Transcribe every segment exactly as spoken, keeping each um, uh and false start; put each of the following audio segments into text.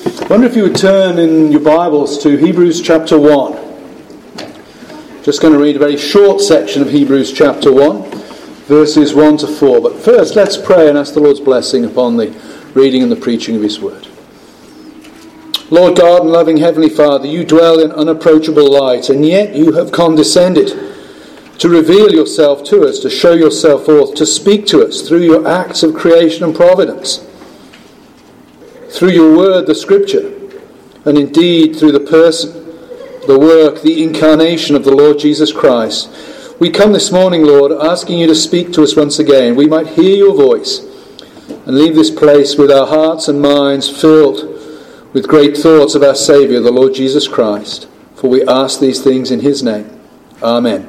I wonder if you would turn in your Bibles to Hebrews chapter one. Just going to read a very short section of Hebrews chapter one, verses one to four. But first, let's pray and ask the Lord's blessing upon the reading and the preaching of His word. Lord God and loving Heavenly Father, you dwell in unapproachable light, and yet you have condescended to reveal yourself to us, to show yourself forth, to speak to us through your acts of creation and providence, through your word, the Scripture, and indeed through the person, the work, the incarnation of the Lord Jesus Christ. We come this morning, Lord, asking you to speak to us once again. We might hear your voice and leave this place with our hearts and minds filled with great thoughts of our Saviour, the Lord Jesus Christ. For we ask these things in his name. Amen.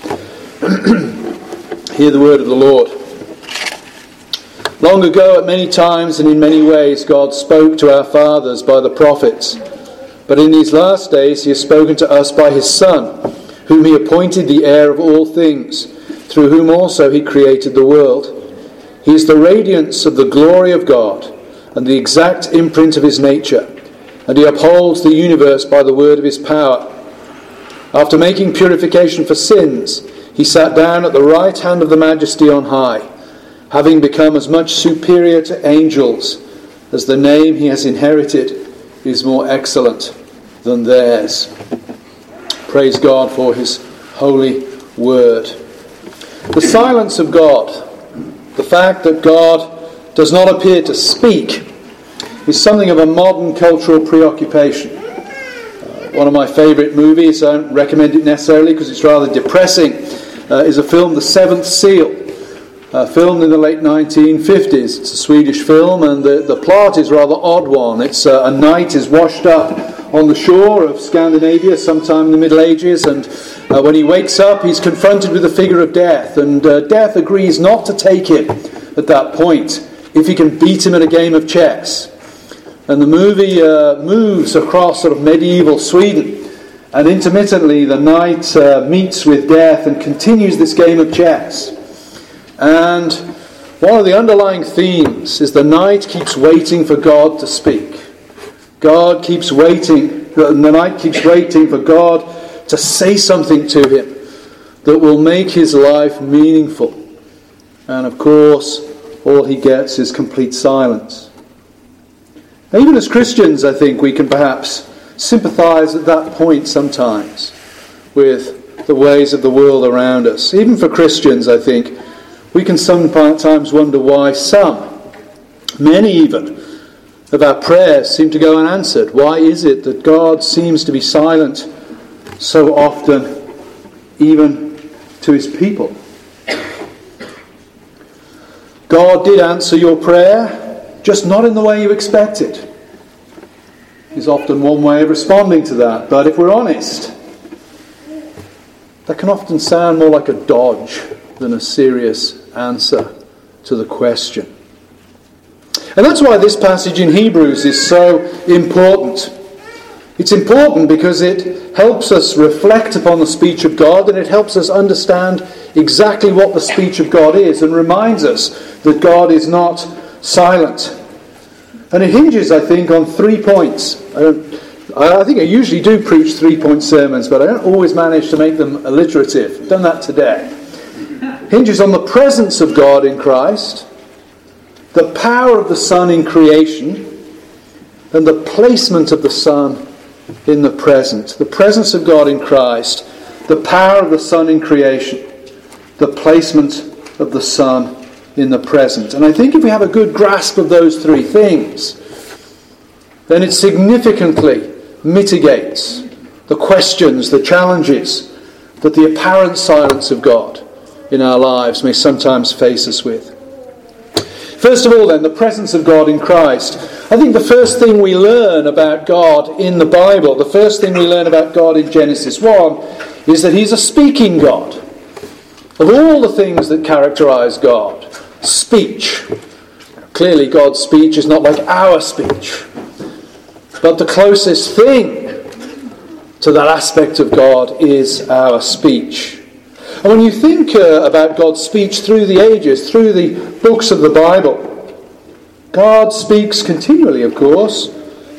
Hear the word of the Lord. Long ago, at many times and in many ways, God spoke to our fathers by the prophets. But in these last days he has spoken to us by his Son, whom he appointed the heir of all things, through whom also he created the world. He is the radiance of the glory of God, and the exact imprint of his nature, and he upholds the universe by the word of his power. After making purification for sins, he sat down at the right hand of the Majesty on high, having become as much superior to angels as the name he has inherited is more excellent than theirs. Praise God for his holy word. The silence of God, the fact that God does not appear to speak, is something of a modern cultural preoccupation. Uh, one of my favourite movies, I don't recommend it necessarily because it's rather depressing, uh, is a film, The Seventh Seal, uh, filmed in the late nineteen fifties. It's a Swedish film, and the, the plot is a rather odd one. It's uh, a knight is washed up on the shore of Scandinavia sometime in the Middle Ages, and uh, when he wakes up he's confronted with the figure of death, and uh, death agrees not to take him at that point if he can beat him at a game of chess. And the movie uh, moves across sort of medieval Sweden, and intermittently the knight uh, meets with death and continues this game of chess. And one of the underlying themes is the knight keeps waiting for God to speak. God keeps waiting, the knight keeps waiting for God to say something to him that will make his life meaningful. And of course, all he gets is complete silence. Now, even as Christians, I think we can perhaps sympathise at that point sometimes with the ways of the world around us. Even for Christians, I think, we can sometimes wonder why some, many even, of our prayers seem to go unanswered. Why is it that God seems to be silent so often, even to his people? God did answer your prayer, just not in the way you expected. Is often one way of responding to that. But if we're honest, that can often sound more like a dodge than a serious answer to the question. And that's why this passage in Hebrews is so important. It's important because it helps us reflect upon the speech of God, and it helps us understand exactly what the speech of God is, and reminds us that God is not silent. And it hinges, I think, on three points. I, don't, I think I usually do preach three-point sermons, but I don't always manage to make them alliterative. I've done that today. It hinges on the presence of God in Christ, the power of the Son in creation, and the placement of the Son in the present. The presence of God in Christ, the power of the Son in creation, the placement of the Son in the present. And I think if we have a good grasp of those three things, then it significantly mitigates the questions, the challenges that the apparent silence of God in our lives may sometimes face us with. First of all then, the presence of God in Christ. I think the first thing we learn about God in the Bible, the first thing we learn about God in Genesis one, is that he's a speaking God. Of all the things that characterize God, speech. Clearly God's speech is not like our speech. But the closest thing to that aspect of God is our speech. And when you think uh, about God's speech through the ages, through the books of the Bible, God speaks continually, of course,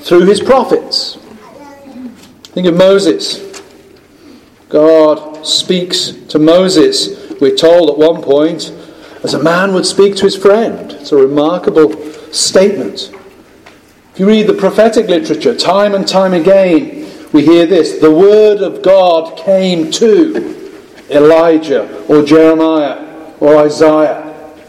through his prophets. Think of Moses. God speaks to Moses, we're told at one point, as a man would speak to his friend. It's a remarkable statement. If you read the prophetic literature, time and time again, we hear this: the word of God came to Elijah or Jeremiah or Isaiah.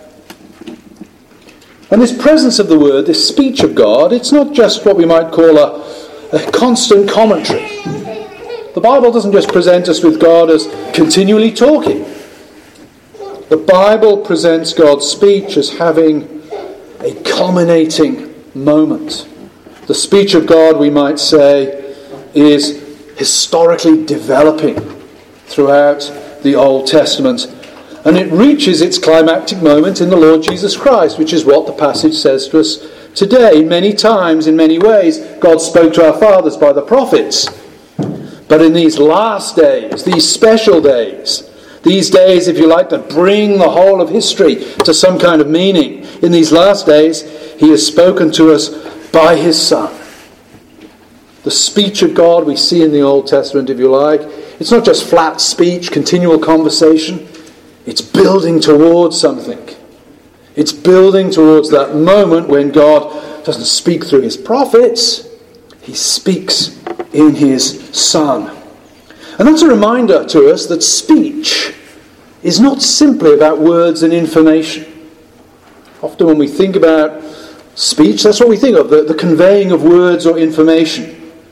And this presence of the word, this speech of God, it's not just what we might call a, a constant commentary. The Bible doesn't just present us with God as continually talking. The Bible presents God's speech as having a culminating moment. The speech of God, we might say, is historically developing throughout the Old Testament. And it reaches its climactic moment in the Lord Jesus Christ, which is what the passage says to us today. Many times, in many ways, God spoke to our fathers by the prophets. But in these last days, these special days, these days, if you like, that bring the whole of history to some kind of meaning, in these last days, he has spoken to us by his Son. The speech of God we see in the Old Testament, if you like, it's not just flat speech, continual conversation. It's building towards something. It's building towards that moment when God doesn't speak through his prophets. He speaks in his Son. And that's a reminder to us that speech is not simply about words and information. Often when we think about speech, that's what we think of, the, the conveying of words or information.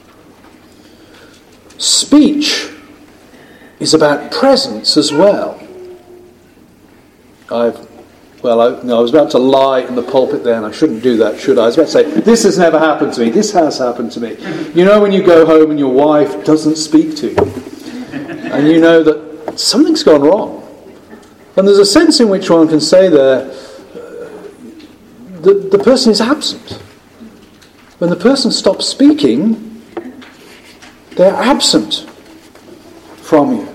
Speech is about presence as well. I've, well, I, no, I was about to lie in the pulpit there, and I shouldn't do that, should I? I was about to say, this has never happened to me. This has happened to me. You know when you go home and your wife doesn't speak to you, and you know that something's gone wrong. And there's a sense in which one can say there, uh, the, the person is absent. When the person stops speaking, they're absent from you.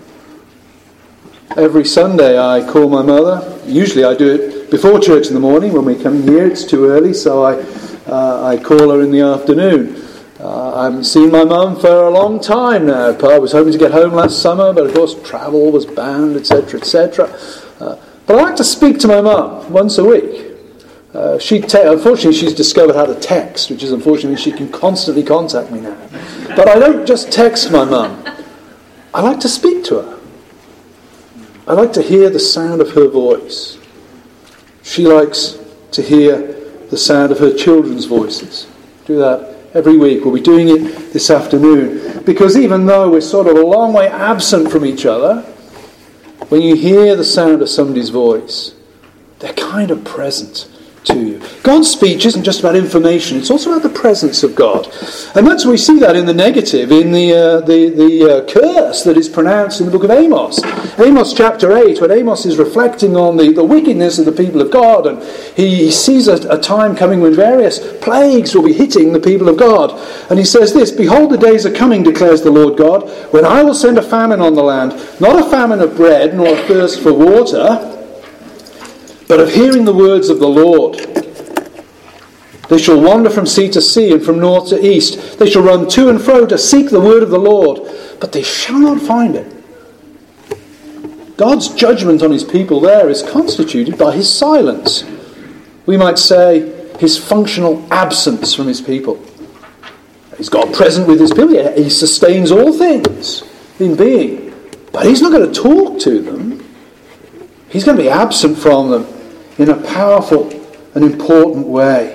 Every Sunday I call my mother. Usually I do it before church in the morning. When we come here it's too early, so I uh, I call her in the afternoon. Uh, I haven't seen my mum for a long time now. I was hoping to get home last summer, but of course travel was banned, et cetera, et cetera. Uh, but I like to speak to my mum once a week. Uh, she te- unfortunately she's discovered how to text, which is unfortunately she can constantly contact me now. But I don't just text my mum. I like to speak to her. I like to hear the sound of her voice. She likes to hear the sound of her children's voices. Do that every week. We'll be doing it this afternoon. Because even though we're sort of a long way absent from each other, when you hear the sound of somebody's voice, they're kind of present to you. God's speech isn't just about information, it's also about the presence of God. And that's we see that in the negative, in the uh, the, the uh, curse that is pronounced in the book of Amos. Amos chapter eight, when Amos is reflecting on the, the wickedness of the people of God, and he, he sees a, a time coming when various plagues will be hitting the people of God. And he says this, "Behold, the days are coming, declares the Lord God, when I will send a famine on the land, not a famine of bread, nor a thirst for water, but of hearing the words of the Lord. They shall wander from sea to sea and from north to east. They shall run to and fro to seek the word of the Lord, but they shall not find it." God's judgment on his people there is constituted by his silence. We might say his functional absence from his people. Is God present with his people? Yeah, he sustains all things in being. But he's not going to talk to them. He's going to be absent from them in a powerful and important way.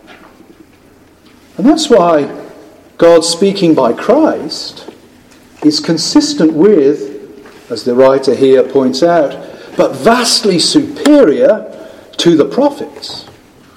And that's why God speaking by Christ is consistent with, as the writer here points out, but vastly superior to the prophets.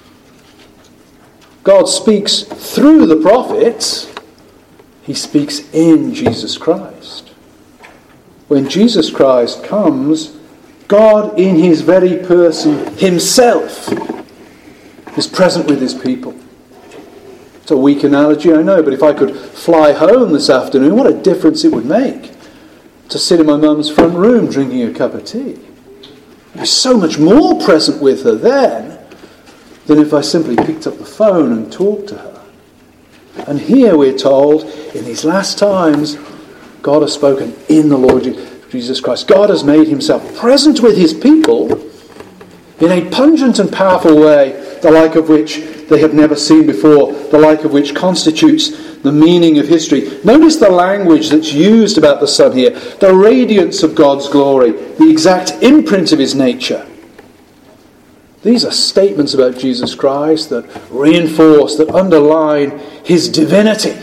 God speaks through the prophets. He speaks in Jesus Christ. When Jesus Christ comes, God in his very person himself is present with his people. It's a weak analogy, I know, but if I could fly home this afternoon, what a difference it would make to sit in my mum's front room drinking a cup of tea. I'd be so much more present with her then than if I simply picked up the phone and talked to her. And here we're told, in these last times, God has spoken in the Lord Jesus Christ. God has made himself present with his people in a pungent and powerful way, the like of which they have never seen before, the like of which constitutes the meaning of history. Notice the language that's used about the Son here. The radiance of God's glory, the exact imprint of his nature. These are statements about Jesus Christ that reinforce, that underline his divinity.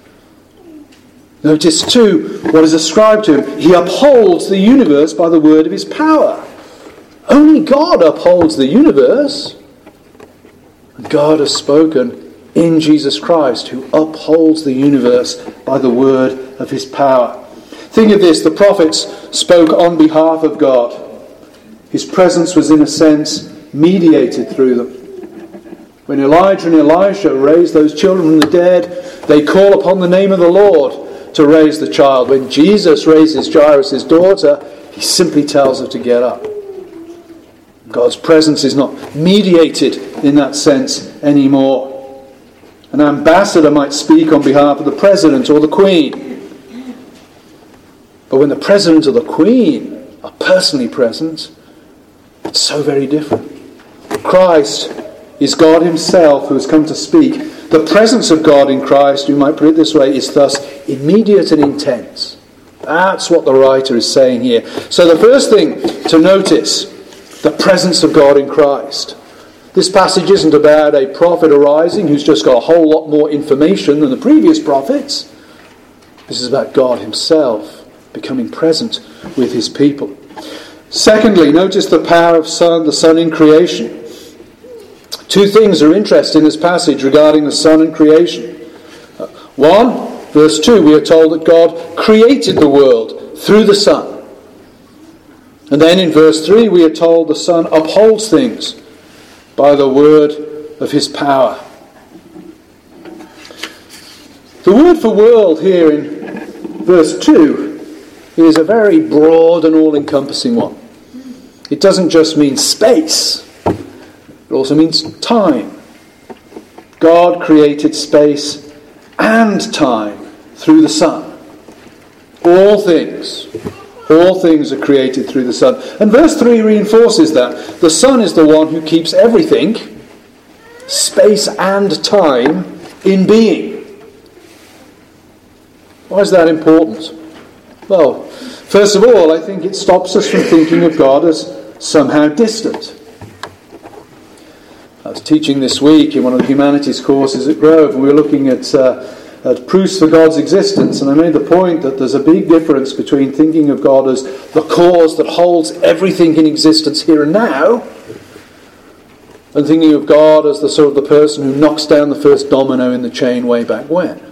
Notice too what is ascribed to him. He upholds the universe by the word of his power. Only God upholds the universe. And God has spoken in Jesus Christ, who upholds the universe by the word of his power. Think of this, the prophets spoke on behalf of God. His presence was in a sense mediated through them. When Elijah and Elisha raised those children from the dead, they call upon the name of the Lord to raise the child. When Jesus raises Jairus' daughter, he simply tells her to get up. God's presence is not mediated in that sense anymore. An ambassador might speak on behalf of the president or the queen. But when the president or the queen are personally present, it's so very different. Christ is God himself who has come to speak. The presence of God in Christ, we might put it this way, is thus immediate and intense. That's what the writer is saying here. So the first thing to notice, the presence of God in Christ. This passage isn't about a prophet arising who's just got a whole lot more information than the previous prophets. This is about God himself becoming present with his people. Secondly, notice the power of Son, the Son in creation. Two things are interesting in this passage regarding the Son and creation. One, verse two, we are told that God created the world through the Son. And then in verse three, we are told the Son upholds things by the word of his power. The word for world here in verse two is a very broad and all-encompassing one. It doesn't just mean space. It also means time. God created space and time through the Son. All things, all things are created through the Son. And verse three reinforces that. The Son is the one who keeps everything, space and time, in being. Why is that important? Well, first of all, I think it stops us from thinking of God as somehow distant. I was teaching this week in one of the humanities courses at Grove, and we were looking at, uh, at proofs for God's existence, and I made the point that there's a big difference between thinking of God as the cause that holds everything in existence here and now, and thinking of God as the sort of the person who knocks down the first domino in the chain way back when.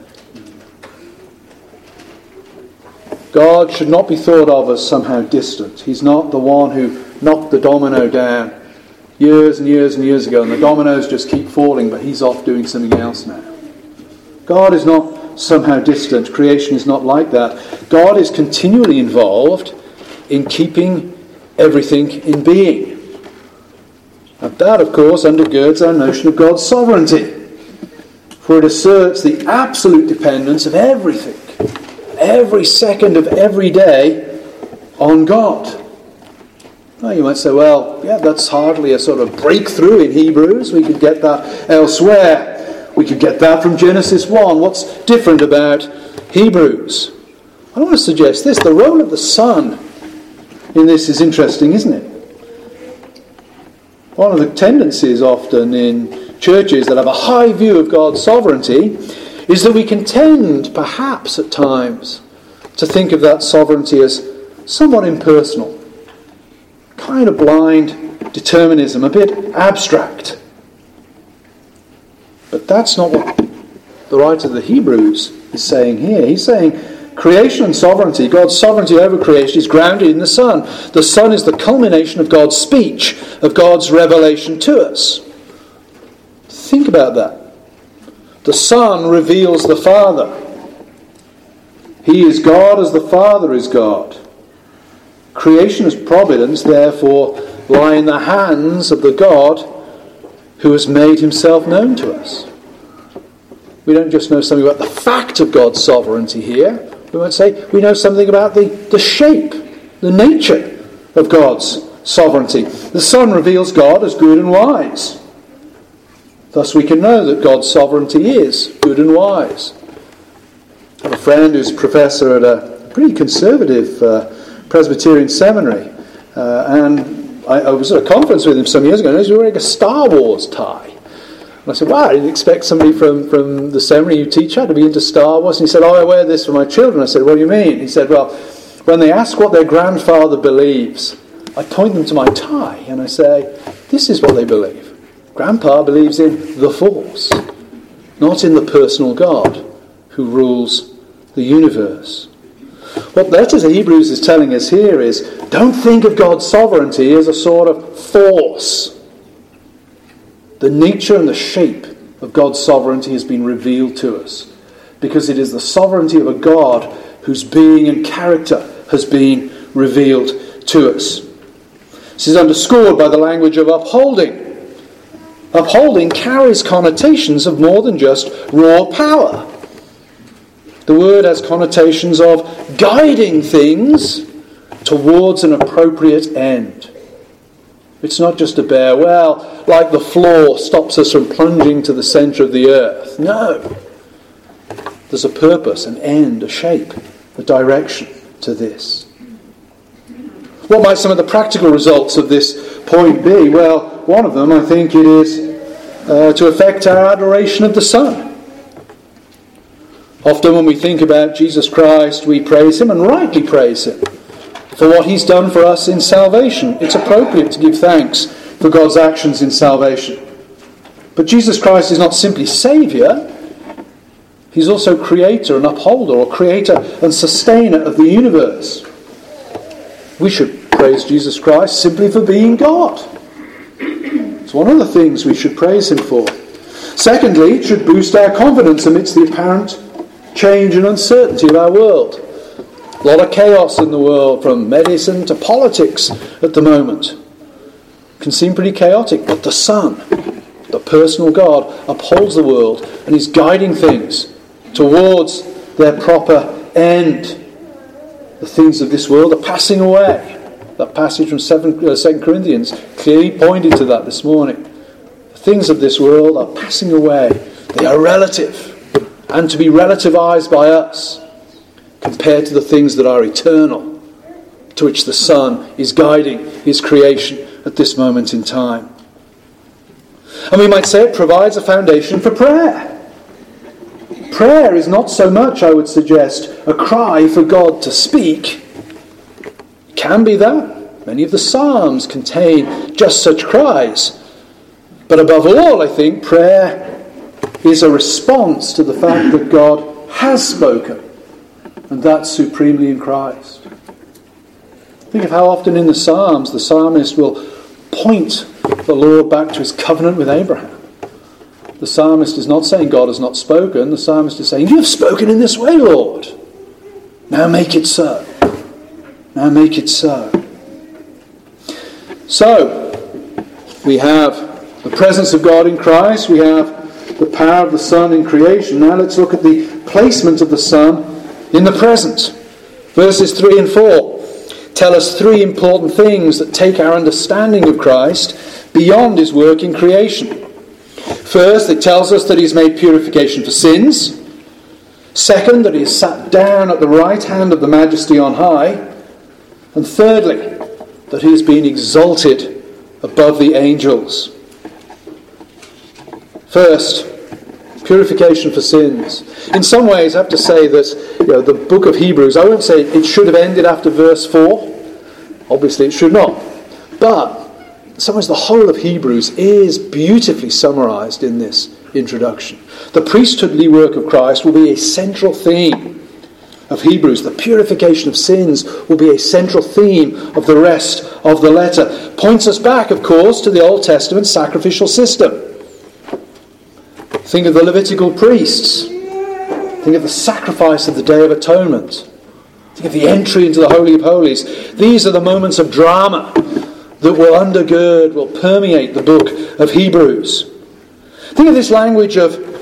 God should not be thought of as somehow distant. He's not the one who knocked the domino down years and years and years ago, and the dominoes just keep falling, but he's off doing something else now. God is not somehow distant. Creation is not like that. God is continually involved in keeping everything in being. And that, of course, undergirds our notion of God's sovereignty, for it asserts the absolute dependence of everything, every second of every day, on God. Well, you might say, well, yeah, that's hardly a sort of breakthrough in Hebrews. We could get that elsewhere. We could get that from Genesis one. What's different about Hebrews? I want to suggest this. The role of the Son in this is interesting, isn't it? One of the tendencies often in churches that have a high view of God's sovereignty is that we can tend, perhaps at times, to think of that sovereignty as somewhat impersonal. Kind of blind determinism, a bit abstract. But that's not what the writer of the Hebrews is saying here. He's saying creation and sovereignty, God's sovereignty over creation, is grounded in the Son. The Son is the culmination of God's speech, of God's revelation to us. Think about that. The Son reveals the Father. He is God as the Father is God. Creation as providence, therefore, lie in the hands of the God who has made himself known to us. We don't just know something about the fact of God's sovereignty here. We might say we know something about the, the shape, the nature of God's sovereignty. The Son reveals God as good and wise. Thus we can know that God's sovereignty is good and wise. I have a friend who's a professor at a pretty conservative uh, Presbyterian seminary, uh, and I, I was at a conference with him some years ago, and he was wearing a Star Wars tie. And I said, wow, I didn't expect somebody from, from the seminary you teach at to be into Star Wars. And he said, oh, I wear this for my children. I said, what do you mean? He said, well, when they ask what their grandfather believes, I point them to my tie and I say, this is what they believe. Grandpa believes in the Force, not in the personal God who rules the universe. What the letter to Hebrews is telling us here is, don't think of God's sovereignty as a sort of force. The nature and the shape of God's sovereignty has been revealed to us, because it is the sovereignty of a God whose being and character has been revealed to us. This is underscored by the language of upholding. Upholding carries connotations of more than just raw power. The word has connotations of guiding things towards an appropriate end. It's not just a bare, well, like the floor stops us from plunging to the centre of the earth. No. There's a purpose, an end, a shape, a direction to this. What might some of the practical results of this point be? Well, one of them, I think it is uh, to affect our adoration of the Son. Often when we think about Jesus Christ, we praise him, and rightly praise him, for what he's done for us in salvation. It's appropriate to give thanks for God's actions in salvation. But Jesus Christ is not simply Saviour. He's also creator and upholder, or creator and sustainer of the universe. We should praise Jesus Christ simply for being God. It's one of the things we should praise him for. Secondly, it should boost our confidence amidst the apparent change and uncertainty of our world. A lot of chaos in the world, from medicine to politics at the moment. It can seem pretty chaotic, but the Son, the personal God, upholds the world and is guiding things towards their proper end. The things of this world are passing away. That passage from Second Corinthians clearly pointed to that this morning. The things of this world are passing away. They are relative, and to be relativized by us compared to the things that are eternal, to which the Son is guiding his creation at this moment in time. And we might say it provides a foundation for prayer. Prayer is not so much, I would suggest, a cry for God to speak. It can be that. Many of the Psalms contain just such cries. But above all, I think, prayer is a response to the fact that God has spoken, and that's supremely in Christ. Think of how often in the Psalms the psalmist will point the Lord back to his covenant with Abraham. The psalmist is not saying God has not spoken. The psalmist is saying, you have spoken in this way, Lord. Now make it so. Now make it so. So, we have the presence of God in Christ. We have the power of the Son in creation. Now let's look at the placement of the Son in the present. Verses three and four tell us three important things that take our understanding of Christ beyond his work in creation. First, it tells us that he has made purification for sins. Second, that he has sat down at the right hand of the Majesty on high. And thirdly, that he has been exalted above the angels. First, purification for sins. In some ways, I have to say that you know, the book of Hebrews, I won't say it should have ended after verse four. Obviously, it should not. But in some ways, the whole of Hebrews is beautifully summarized in this introduction. The priesthoodly work of Christ will be a central theme of Hebrews. The purification of sins will be a central theme of the rest of the letter. Points us back, of course, to the Old Testament sacrificial system. Think of the Levitical priests. Think of the sacrifice of the Day of Atonement. Think of the entry into the Holy of Holies. These are the moments of drama that will undergird, will permeate the book of Hebrews. Think of this language of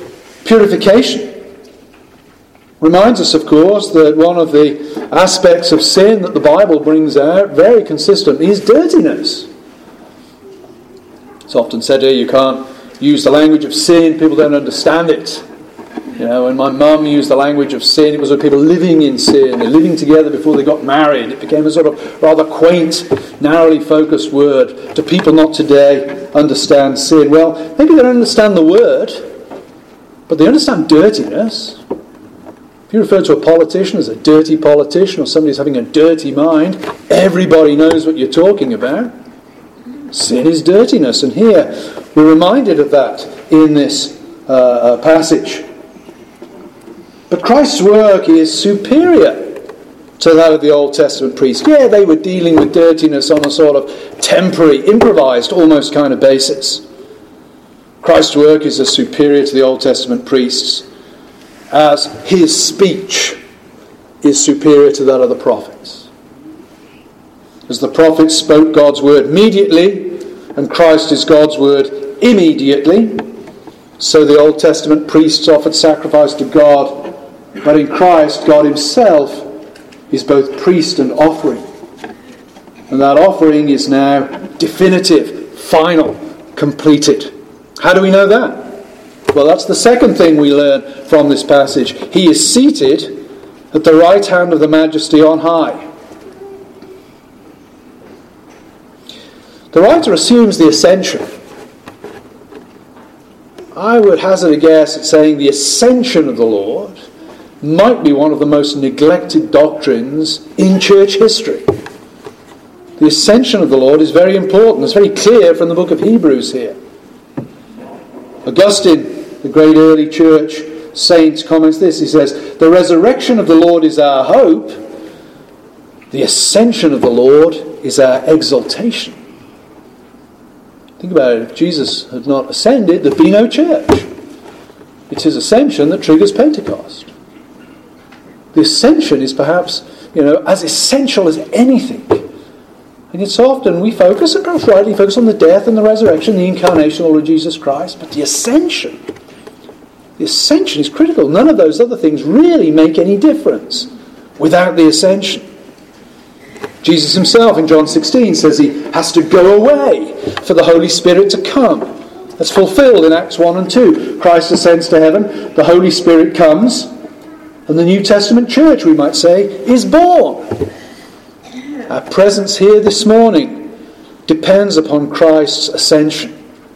Purification reminds us, of course, that one of the aspects of sin that the Bible brings out very consistently is dirtiness. It's often said here you can't use the language of sin, people don't understand it. You know, when my mum used the language of sin, it was with people living in sin, they're living together before they got married. It became a sort of rather quaint, narrowly focused word. Do people not today understand sin? Well, maybe they don't understand the word, but they understand dirtiness. If you refer to a politician as a dirty politician or somebody who's having a dirty mind, everybody knows what you're talking about. Sin is dirtiness, and here we're reminded of that in this uh, passage. But Christ's work is superior to that of the Old Testament priest. Yeah, they were dealing with dirtiness on a sort of temporary, improvised, almost kind of basis. Christ's work is as superior to the Old Testament priests as his speech is superior to that of the prophets. As the prophets spoke God's word immediately, and Christ is God's word immediately, so the Old Testament priests offered sacrifice to God, but in Christ, God himself is both priest and offering. And that offering is now definitive, final, completed. How do we know that? Well, that's the second thing we learn from this passage. He is seated at the right hand of the Majesty on high. The writer assumes the ascension. I would hazard a guess at saying the ascension of the Lord might be one of the most neglected doctrines in church history. The ascension of the Lord is very important. It's very clear from the book of Hebrews here. Augustine, the great early church saint, comments this. He says, "The resurrection of the Lord is our hope. The ascension of the Lord is our exaltation." Think about it. If Jesus had not ascended, there'd be no church. It's his ascension that triggers Pentecost. The ascension is perhaps, you know, as essential as anything. And yet so often we focus, and perhaps rightly focus, on the death and the resurrection, the incarnation of Lord Jesus Christ. But the ascension, the ascension is critical. None of those other things really make any difference without the ascension. Jesus himself in John sixteen says he has to go away for the Holy Spirit to come. That's fulfilled in Acts one and two. Christ ascends to heaven, the Holy Spirit comes, and the New Testament church, we might say, is born. Our presence here this morning depends upon Christ's ascension.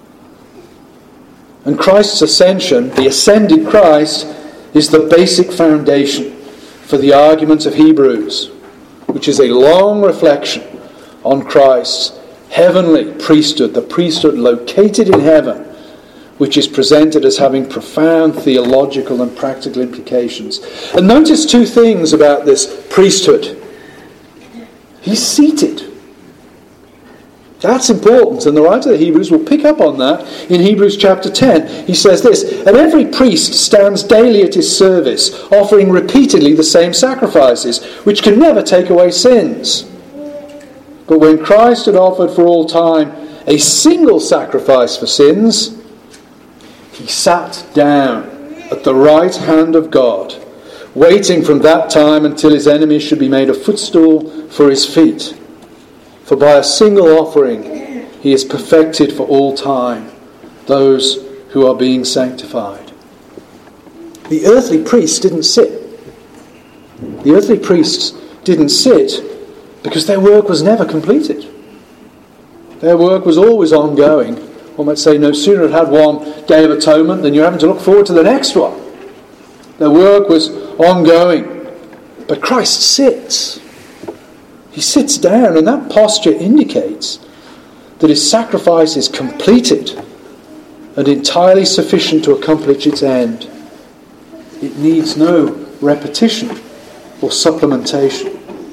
And Christ's ascension, the ascended Christ, is the basic foundation for the argument of Hebrews, which is a long reflection on Christ's heavenly priesthood, the priesthood located in heaven, which is presented as having profound theological and practical implications. And notice two things about this priesthood. He's seated. That's important, and the writer of the Hebrews will pick up on that in Hebrews chapter ten. He says this, "And every priest stands daily at his service, offering repeatedly the same sacrifices, which can never take away sins. But when Christ had offered for all time a single sacrifice for sins, he sat down at the right hand of God, waiting from that time until his enemies should be made a footstool for his feet. For by a single offering he has perfected for all time those who are being sanctified." The earthly priests didn't sit. The earthly priests didn't sit because their work was never completed. Their work was always ongoing. One might say no sooner had had one Day of Atonement than you're having to look forward to the next one. Their work was ongoing. But Christ sits. He sits down, and that posture indicates that his sacrifice is completed and entirely sufficient to accomplish its end. It needs no repetition or supplementation.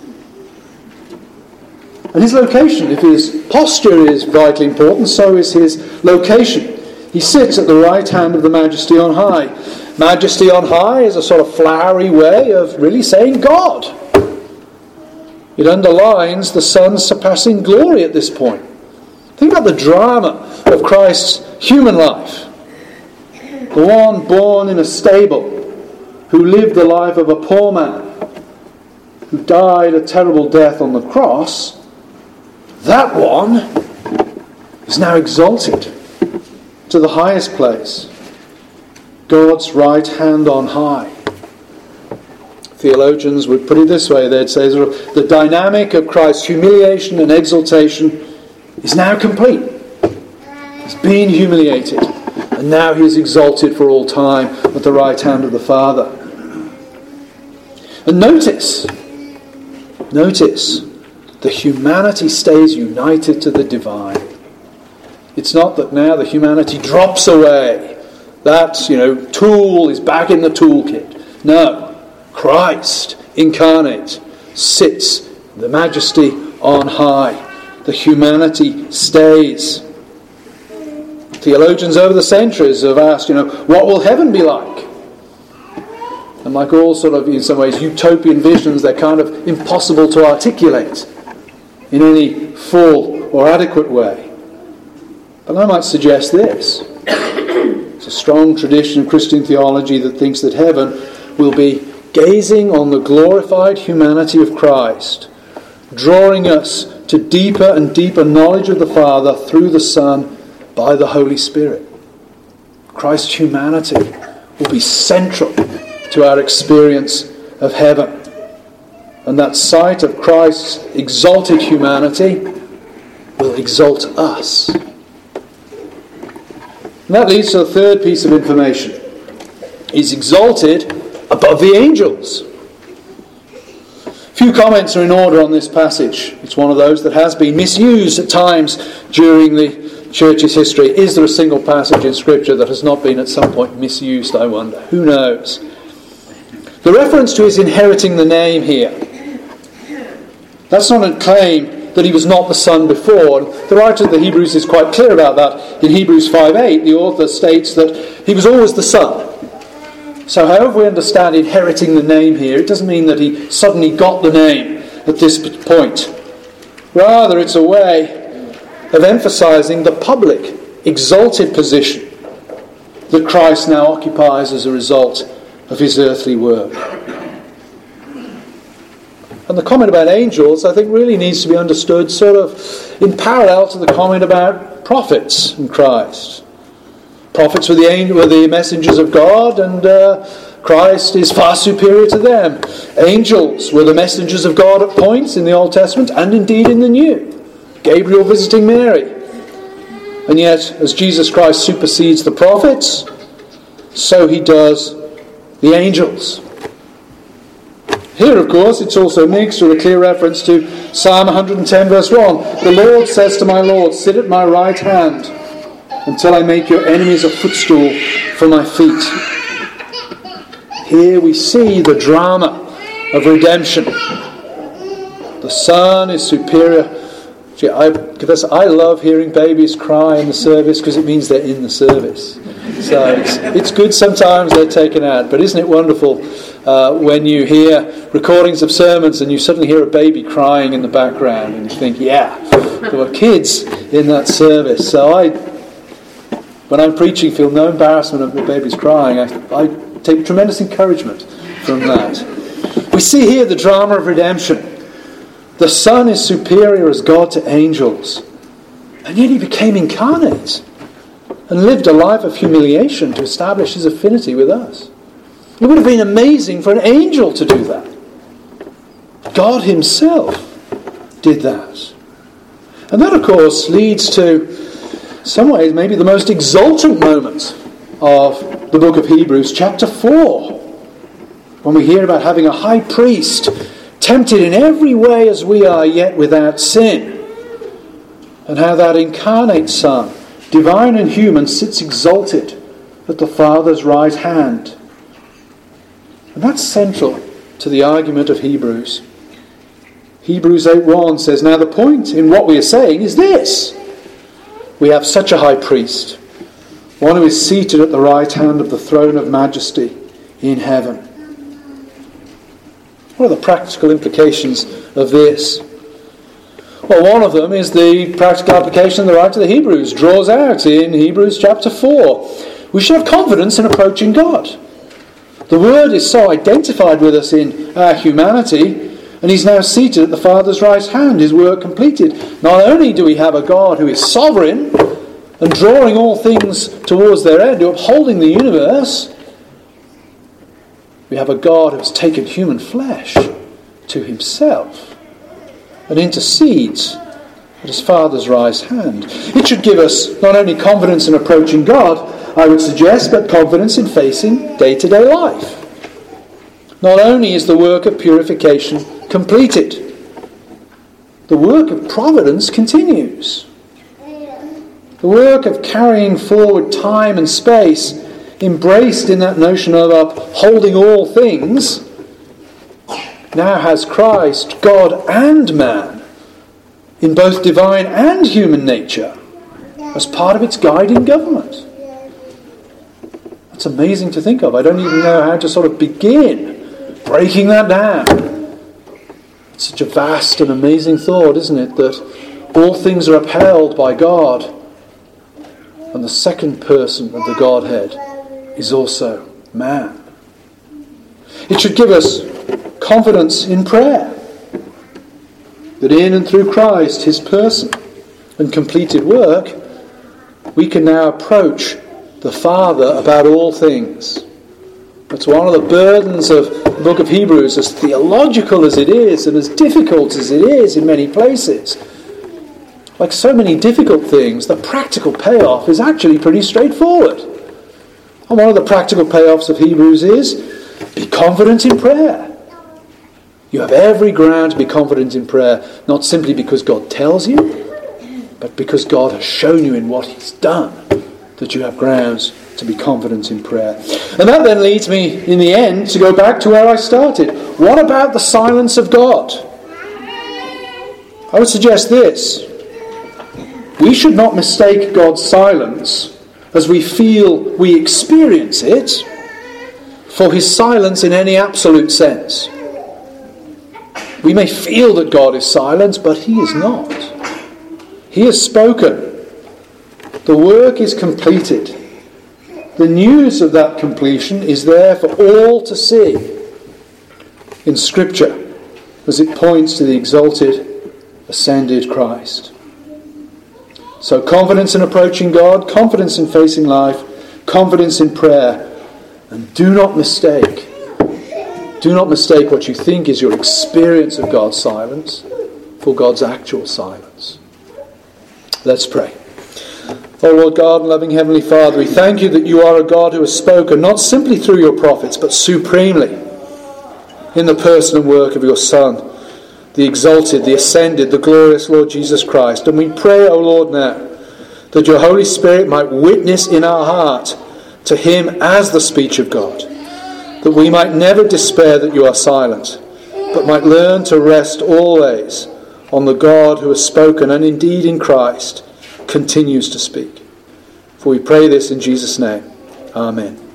And his location, if his posture is vitally important, so is his location. He sits at the right hand of the Majesty on high. Majesty on high is a sort of flowery way of really saying God. It underlines the Son's surpassing glory at this point. Think about the drama of Christ's human life. the one born in a stable, who lived the life of a poor man, who died a terrible death on the cross, that one is now exalted to the highest place, God's right hand on high. Theologians would put it this way. They'd say the dynamic of Christ's humiliation and exaltation is now complete. He's been humiliated, and now he is exalted for all time at the right hand of the Father. And notice, notice, the humanity stays united to the divine. It's not that now the humanity drops away. That, you know, tool is back in the toolkit. No. Christ incarnate sits the majesty on high. The humanity stays. Theologians over the centuries have asked, you know, what will heaven be like? And like all sort of, in some ways, utopian visions, they're kind of impossible to articulate in any full or adequate way. But I might suggest this. It's a strong tradition of Christian theology that thinks that heaven will be gazing on the glorified humanity of Christ, drawing us to deeper and deeper knowledge of the Father through the Son by the Holy Spirit. Christ's humanity will be central to our experience of heaven. And that sight of Christ's exalted humanity will exalt us. And that leads to the third piece of information. He's exalted above the angels. Few comments are in order on this passage. It's one of those that has been misused at times during the church's history. Is there a single passage in Scripture that has not been at some point misused, I wonder? Who knows? The reference to his inheriting the name here, that's not a claim that he was not the Son before. The writer of the Hebrews is quite clear about that. In Hebrews five eight, the author states that he was always the Son. So however we understand inheriting the name here, it doesn't mean that he suddenly got the name at this point. Rather, it's a way of emphasizing the public, exalted position that Christ now occupies as a result of his earthly work. And the comment about angels, I think, really needs to be understood sort of in parallel to the comment about prophets in Christ. Prophets were the, angel, were the messengers of God, and uh, Christ is far superior to them. Angels were the messengers of God at points in the Old Testament and indeed in the New. Gabriel visiting Mary. And yet, as Jesus Christ supersedes the prophets, so he does the angels. Here, of course, it's also mixed with a clear reference to Psalm one hundred ten, verse one. The Lord says to my Lord, sit at my right hand until I make your enemies a footstool for my feet. Here we see the drama of redemption. The Son is superior. Gee, I confess, I love hearing babies cry in the service because it means they're in the service. So it's, it's good sometimes they're taken out, but isn't it wonderful uh, when you hear recordings of sermons and you suddenly hear a baby crying in the background and you think, yeah, there were kids in that service. So I, when I'm preaching, feel no embarrassment of the babies crying. I, I take tremendous encouragement from that. We see here the drama of redemption. The Son is superior as God to angels, and yet he became incarnate and lived a life of humiliation to establish his affinity with us. It would have been amazing for an angel to do that. God himself did that. And that, of course, leads to, in some ways, maybe the most exultant moment of the book of Hebrews, chapter four, when we hear about having a high priest tempted in every way as we are, yet without sin, and how that incarnate Son, divine and human, sits exalted at the Father's right hand. And that's central to the argument of Hebrews. Hebrews eight one says, now the point in what we are saying is this: we have such a high priest, one who is seated at the right hand of the throne of majesty in heaven. What are the practical implications of this? Well, one of them is the practical application the writer of the Hebrews draws out in Hebrews chapter four. We should have confidence in approaching God. The Word is so identified with us in our humanity, and He's now seated at the Father's right hand, His work completed. Not only do we have a God who is sovereign and drawing all things towards their end, upholding the universe, we have a God who has taken human flesh to Himself and intercedes at His Father's right hand. It should give us not only confidence in approaching God, I would suggest, but confidence in facing day-to-day life. Not only is the work of purification completed, the work of providence continues. The work of carrying forward time and space, embraced in that notion of upholding all things, now has Christ, God and man, in both divine and human nature, as part of its guiding government. It's amazing to think of. I don't even know how to sort of begin breaking that down. It's such a vast and amazing thought, isn't it? That all things are upheld by God, and the second person of the Godhead is also man. It should give us confidence in prayer, that in and through Christ, His person and completed work, we can now approach the Father about all things. That's one of the burdens of the book of Hebrews, as theological as it is and as difficult as it is in many places. Like so many difficult things, the practical payoff is actually pretty straightforward. And one of the practical payoffs of Hebrews is, be confident in prayer. You have every ground to be confident in prayer, not simply because God tells you, but because God has shown you in what He's done that you have grounds to be confident in prayer. And that then leads me, in the end, to go back to where I started. What about the silence of God? I would suggest this. We should not mistake God's silence as we feel we experience it for His silence in any absolute sense. We may feel that God is silent, but He is not. He has spoken. The work is completed. The news of that completion is there for all to see in Scripture as it points to the exalted, ascended Christ. So confidence in approaching God, confidence in facing life, confidence in prayer, and do not mistake, do not mistake what you think is your experience of God's silence for God's actual silence. Let's pray. Oh Lord God and loving Heavenly Father, we thank You that You are a God who has spoken not simply through Your prophets, but supremely in the person and work of Your Son, the exalted, the ascended, the glorious Lord Jesus Christ. And we pray, O Lord, now that Your Holy Spirit might witness in our heart to Him as the speech of God, that we might never despair that You are silent, but might learn to rest always on the God who has spoken and indeed in Christ continues to speak. For we pray this in Jesus' name. Amen.